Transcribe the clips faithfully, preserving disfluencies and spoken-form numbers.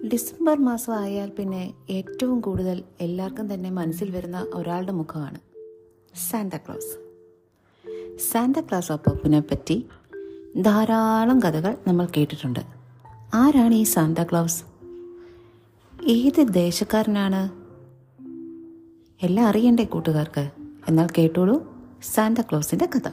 December മാസം ആയാൽ പിന്നെ ഏറ്റവും കൂടുതൽ എല്ലാവർക്കും തന്നെ മനസ്സിൽ വരുന്ന ഒരാളുടെ മുഖമാണ് സാന്താക്ലോസ്. സാന്താക്ലോസ് അപ്പൂപ്പനെ പറ്റി ധാരാളം കഥകൾ നമ്മൾ കേട്ടിട്ടുണ്ട്. ആരാണ് ഈ സാന്താക്ലോസ്? ഏത് ദേശക്കാരനാണ്? എല്ലാം അറിയണ്ടേ കൂട്ടുകാർക്ക്? എന്നാൽ കേട്ടോളൂ സാന്താക്ലോസിൻ്റെ കഥ.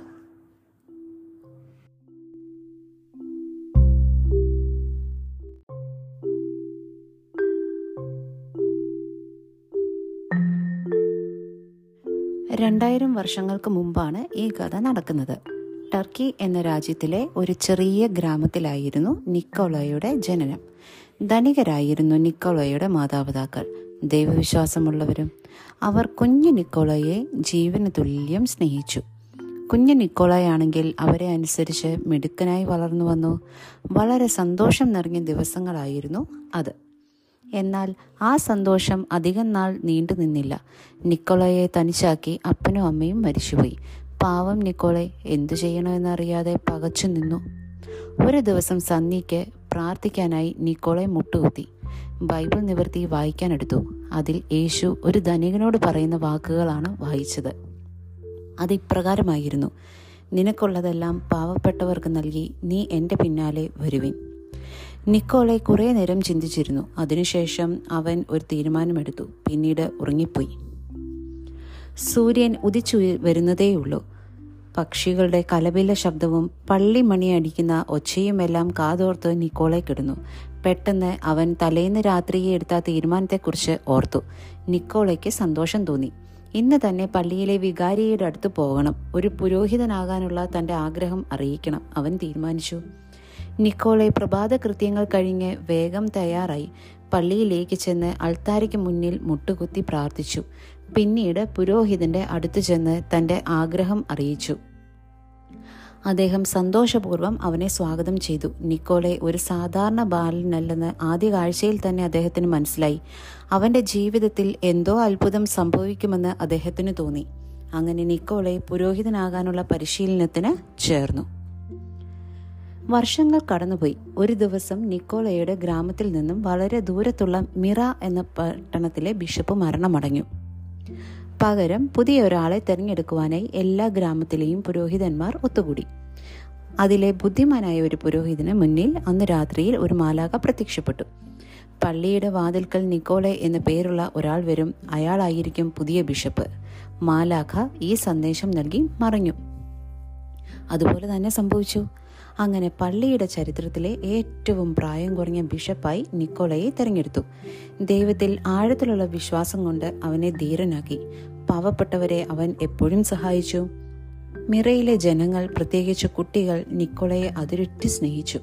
രണ്ടായിരം വർഷങ്ങൾക്ക് മുമ്പാണ് ഈ കഥ നടക്കുന്നത്. ടർക്കി എന്ന രാജ്യത്തിലെ ഒരു ചെറിയ ഗ്രാമത്തിലായിരുന്നു നിക്കോളോയുടെ ജനനം. ധനികരായിരുന്നു നിക്കോളോയുടെ മാതാപിതാക്കൾ, ദൈവവിശ്വാസമുള്ളവരും. അവർ കുഞ്ഞു നിക്കോളോയെ ജീവന് തുല്യം സ്നേഹിച്ചു. കുഞ്ഞു നിക്കോളോയാണെങ്കിൽ അവരെ അനുസരിച്ച് മിടുക്കനായി വളർന്നു വന്നു. വളരെ സന്തോഷം നിറഞ്ഞ ദിവസങ്ങളായിരുന്നു അത്. എന്നാൽ ആ സന്തോഷം അധികം നാൾ നീണ്ടു നിന്നില്ല. നിക്കോളോയെ തനിച്ചാക്കി അപ്പനും അമ്മയും മരിച്ചുപോയി. പാവം നിക്കോളെ എന്തു ചെയ്യണമെന്നറിയാതെ പകച്ചു നിന്നു. ഒരു ദിവസം സന്ധ്യയ്ക്ക് പ്രാർത്ഥിക്കാനായി നിക്കോളെ മുട്ടുകുത്തി. ബൈബിൾ നിവർത്തി വായിക്കാനെടുത്തു. അതിൽ യേശു ഒരു ധനികനോട് പറയുന്ന വാക്കുകളാണ് വായിച്ചത്. അത് ഇപ്രകാരമായിരുന്നു: നിനക്കുള്ളതെല്ലാം പാവപ്പെട്ടവർക്ക് നൽകി നീ എൻ്റെ പിന്നാലെ വരുവിൻ. നിക്കോളെ കുറേ നേരം ചിന്തിച്ചിരുന്നു. അതിനുശേഷം അവൻ ഒരു തീരുമാനമെടുത്തു. പിന്നീട് ഉറങ്ങിപ്പോയി. സൂര്യൻ ഉദിച്ചു വരുന്നതേയുള്ളൂ. പക്ഷികളുടെ കലപില ശബ്ദവും പള്ളിമണി അടിക്കുന്ന ഒച്ചയുമെല്ലാം കാതോർത്ത് നിക്കോളെ കിടന്നു. പെട്ടെന്ന് അവൻ തലേന്ന് രാത്രിയെ എടുത്ത തീരുമാനത്തെക്കുറിച്ച് ഓർത്തു. നിക്കോളയ്ക്ക് സന്തോഷം തോന്നി. ഇന്ന് തന്നെ പള്ളിയിലെ വികാരിയുടെ അടുത്ത് പോകണം. ഒരു പുരോഹിതനാകാനുള്ള തൻ്റെ ആഗ്രഹം അറിയിക്കണം അവൻ തീരുമാനിച്ചു. നിക്കോളെ പ്രഭാത കൃത്യങ്ങൾ കഴിഞ്ഞ് വേഗം തയ്യാറായി. പള്ളിയിലേക്ക് ചെന്ന് അൾത്താരയ്ക്ക് മുന്നിൽ മുട്ടുകുത്തി പ്രാർത്ഥിച്ചു. പിന്നീട് പുരോഹിതന്റെ അടുത്ത് ചെന്ന് തൻ്റെ ആഗ്രഹം അറിയിച്ചു. അദ്ദേഹം സന്തോഷപൂർവ്വം അവനെ സ്വാഗതം ചെയ്തു. നിക്കോളെ ഒരു സാധാരണ ബാലനല്ലെന്ന് ആദ്യ കാഴ്ചയിൽ തന്നെ അദ്ദേഹത്തിന് മനസ്സിലായി. അവന്റെ ജീവിതത്തിൽ എന്തോ അത്ഭുതം സംഭവിക്കുമെന്ന് അദ്ദേഹത്തിന് തോന്നി. അങ്ങനെ നിക്കോളെ പുരോഹിതനാകാനുള്ള പരിശീലനത്തിന് ചേർന്നു. വർഷങ്ങൾ കടന്നുപോയി. ഒരു ദിവസം നിക്കോളയുടെ ഗ്രാമത്തിൽ നിന്നും വളരെ ദൂരത്തുള്ള മിറ എന്ന പട്ടണത്തിലെ ബിഷപ്പ് മരണമടഞ്ഞു. പകരം പുതിയ ഒരാളെ തെരഞ്ഞെടുക്കുവാനായി എല്ലാ ഗ്രാമത്തിലെയും പുരോഹിതന്മാർ ഒത്തുകൂടി. അതിലെ ബുദ്ധിമാനായ ഒരു പുരോഹിതന് മുന്നിൽ അന്ന് രാത്രിയിൽ ഒരു മാലാഖ പ്രത്യക്ഷപ്പെട്ടു. പള്ളിയുടെ വാതിൽക്കൽ നിക്കോളെ എന്ന പേരുള്ള ഒരാൾ വരും, അയാളായിരിക്കും പുതിയ ബിഷപ്പ്. മാലാഖ ഈ സന്ദേശം നൽകി മറഞ്ഞു. അതുപോലെ തന്നെ സംഭവിച്ചു. അങ്ങനെ പള്ളിയുടെ ചരിത്രത്തിലെ ഏറ്റവും പ്രായം കുറഞ്ഞ ബിഷപ്പായി നിക്കോളയെ തെരഞ്ഞെടുത്തു. ദൈവത്തിൽ ആഴത്തിലുള്ള വിശ്വാസം കൊണ്ട് അവനെ ധീരനാക്കി. പാവപ്പെട്ടവരെ അവൻ എപ്പോഴും സഹായിച്ചു. മിറയിലെ ജനങ്ങൾ, പ്രത്യേകിച്ച് കുട്ടികൾ, നിക്കോളയെ അതിരുറ്റി സ്നേഹിച്ചു.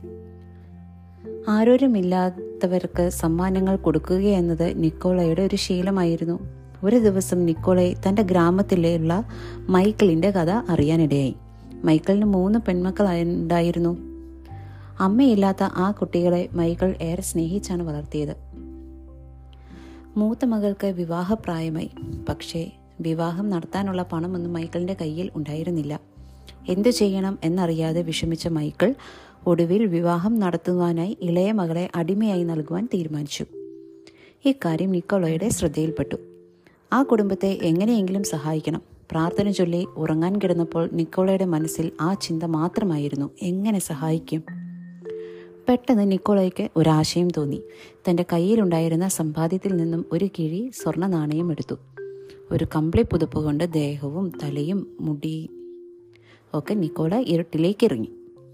ആരോരുമില്ലാത്തവർക്ക് സമ്മാനങ്ങൾ കൊടുക്കുക എന്നത് നിക്കോളയുടെ ഒരു ശീലമായിരുന്നു. ഒരു ദിവസം നിക്കോളെ തൻ്റെ ഗ്രാമത്തിലുള്ള മൈക്കിളിന്റെ കഥ അറിയാനിടയായി. മൈക്കിളിന് മൂന്ന് പെൺമക്കളുണ്ടായിരുന്നു. അമ്മയില്ലാത്ത ആ കുട്ടികളെ മൈക്കിൾ ഏറെ സ്നേഹിച്ചാണ് വളർത്തിയത്. മൂത്ത മകൾക്ക് വിവാഹപ്രായമായി. പക്ഷേ വിവാഹം നടത്താനുള്ള പണമൊന്നും മൈക്കിളിന്റെ കയ്യിൽ ഉണ്ടായിരുന്നില്ല. എന്തു ചെയ്യണം എന്നറിയാതെ വിഷമിച്ച മൈക്കിൾ ഒടുവിൽ വിവാഹം നടത്തുവാനായി ഇളയ മകളെ അടിമയായി നൽകുവാൻ തീരുമാനിച്ചു. ഇക്കാര്യം നിക്കോളയുടെ ശ്രദ്ധയിൽപ്പെട്ടു. ആ കുടുംബത്തെ എങ്ങനെയെങ്കിലും സഹായിക്കണം. പ്രാർത്ഥന ചൊല്ലി ഉറങ്ങാൻ കിടന്നപ്പോൾ നിക്കോളയുടെ മനസ്സിൽ ആ ചിന്ത മാത്രമായിരുന്നു: എങ്ങനെ സഹായിക്കും? പെട്ടെന്ന് നിക്കോളയ്ക്ക് ഒരാശയം തോന്നി. തൻ്റെ കയ്യിലുണ്ടായിരുന്ന സമ്പാദ്യത്തിൽ നിന്നും ഒരു കിഴി സ്വർണ്ണ നാണയം എടുത്തു. ഒരു കമ്പിളി പുതുപ്പ് കൊണ്ട് ദേഹവും തലയും മുടി ഒക്കെ നിക്കോള ഇരുട്ടിലേക്ക് ഇറങ്ങി.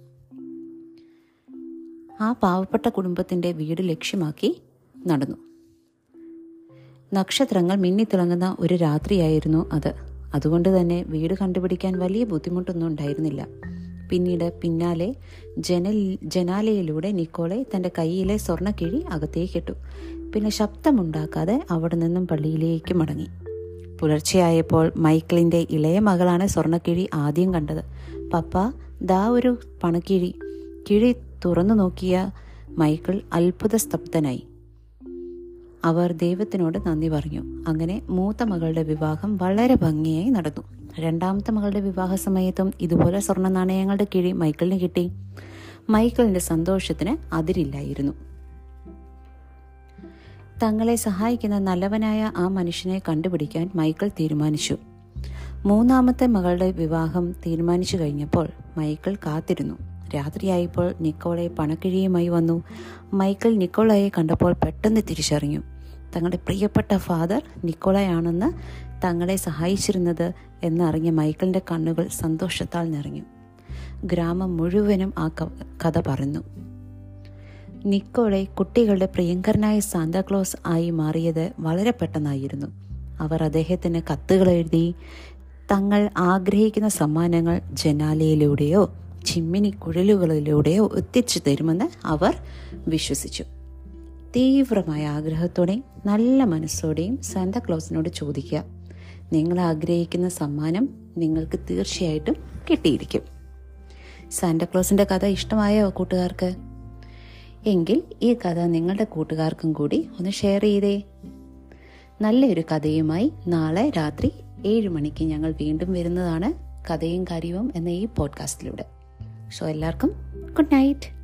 ആ പാവപ്പെട്ട കുടുംബത്തിൻ്റെ വീട് ലക്ഷ്യമാക്കി നടന്നു. നക്ഷത്രങ്ങൾ മിന്നിത്തിളങ്ങുന്ന ഒരു രാത്രിയായിരുന്നു അത്. അതുകൊണ്ട് തന്നെ വീട് കണ്ടുപിടിക്കാൻ വലിയ ബുദ്ധിമുട്ടൊന്നും ഉണ്ടായിരുന്നില്ല. പിന്നീട് പിന്നാലെ ജനൽ ജനാലയിലൂടെ നിക്കോളെ തൻ്റെ കയ്യിലെ സ്വർണ്ണക്കിഴി അകത്തേക്കിട്ടു. പിന്നെ ശബ്ദമുണ്ടാക്കാതെ അവിടെ നിന്നും പള്ളിയിലേക്ക് മടങ്ങി. പുലർച്ചെയായപ്പോൾ മൈക്കിളിൻ്റെ ഇളയ മകളാണ് സ്വർണ്ണക്കിഴി ആദ്യം കണ്ടത്. പപ്പ, ദാ ഒരു പണക്കിഴി. കിഴി തുറന്നു നോക്കിയ മൈക്കിൾ അത്ഭുത സ്തബ്ധനായി. അവർ ദൈവത്തിനോട് നന്ദി പറഞ്ഞു. അങ്ങനെ മൂത്ത മകളുടെ വിവാഹം വളരെ ഭംഗിയായി നടന്നു. രണ്ടാമത്തെ മകളുടെ വിവാഹ സമയത്തും ഇതുപോലെ സ്വർണ്ണ നാണയങ്ങളുടെ കിഴി മൈക്കിളിന് കിട്ടി. മൈക്കിളിന്റെ സന്തോഷത്തിന് അതിരില്ലായിരുന്നു. തങ്ങളെ സഹായിക്കുന്ന നല്ലവനായ ആ മനുഷ്യനെ കണ്ടുപിടിക്കാൻ മൈക്കിൾ തീരുമാനിച്ചു. മൂന്നാമത്തെ മകളുടെ വിവാഹം തീരുമാനിച്ചു കഴിഞ്ഞപ്പോൾ മൈക്കിൾ കാത്തിരുന്നു. രാത്രിയായപ്പോൾ നിക്കോളെ പണക്കിഴിയുമായി വന്നു. മൈക്കിൾ നിക്കോളയെ കണ്ടപ്പോൾ പെട്ടെന്ന് തിരിച്ചറിഞ്ഞു. തങ്ങളുടെ പ്രിയപ്പെട്ട ഫാദർ നിക്കോളയാണെന്ന് തങ്ങളെ സഹായിച്ചിരുന്നത് എന്നറിഞ്ഞ മൈക്കിളിൻ്റെ കണ്ണുകൾ സന്തോഷത്താൽ നിറഞ്ഞു. ഗ്രാമം മുഴുവനും ആ കഥ പറഞ്ഞു. നിക്കോളെ കുട്ടികളുടെ പ്രിയങ്കരനായ സാന്താക്ലോസ് ആയി മാറിയത് വളരെ പെട്ടെന്നായിരുന്നു. അവർ അദ്ദേഹത്തിന് കത്തുകൾ എഴുതി തങ്ങൾ ആഗ്രഹിക്കുന്ന സമ്മാനങ്ങൾ ജനാലയിലൂടെയോ ചിമ്മിനി കുഴലുകളിലൂടെയോ എത്തിച്ചു തരുമെന്ന് അവർ വിശ്വസിച്ചു. തീവ്രമായ ആഗ്രഹത്തോടെയും നല്ല മനസ്സോടെയും സാന്താക്ലോസിനോട് ചോദിക്കുക. നിങ്ങൾ ആഗ്രഹിക്കുന്ന സമ്മാനം നിങ്ങൾക്ക് തീർച്ചയായിട്ടും കിട്ടിയിരിക്കും. സാന്താക്ലോസിൻ്റെ കഥ ഇഷ്ടമായോ കൂട്ടുകാർക്ക്? എങ്കിൽ ഈ കഥ നിങ്ങളുടെ കൂട്ടുകാർക്കും കൂടി ഒന്ന് ഷെയർ ചെയ്തേ. നല്ലൊരു കഥയുമായി നാളെ രാത്രി ഏഴ് മണിക്ക് ഞങ്ങൾ വീണ്ടും വരുന്നതാണ്, കഥയും കാര്യവും എന്ന ഈ പോഡ്കാസ്റ്റിലൂടെ. സോ എല്ലാവർക്കും ഗുഡ് നൈറ്റ്.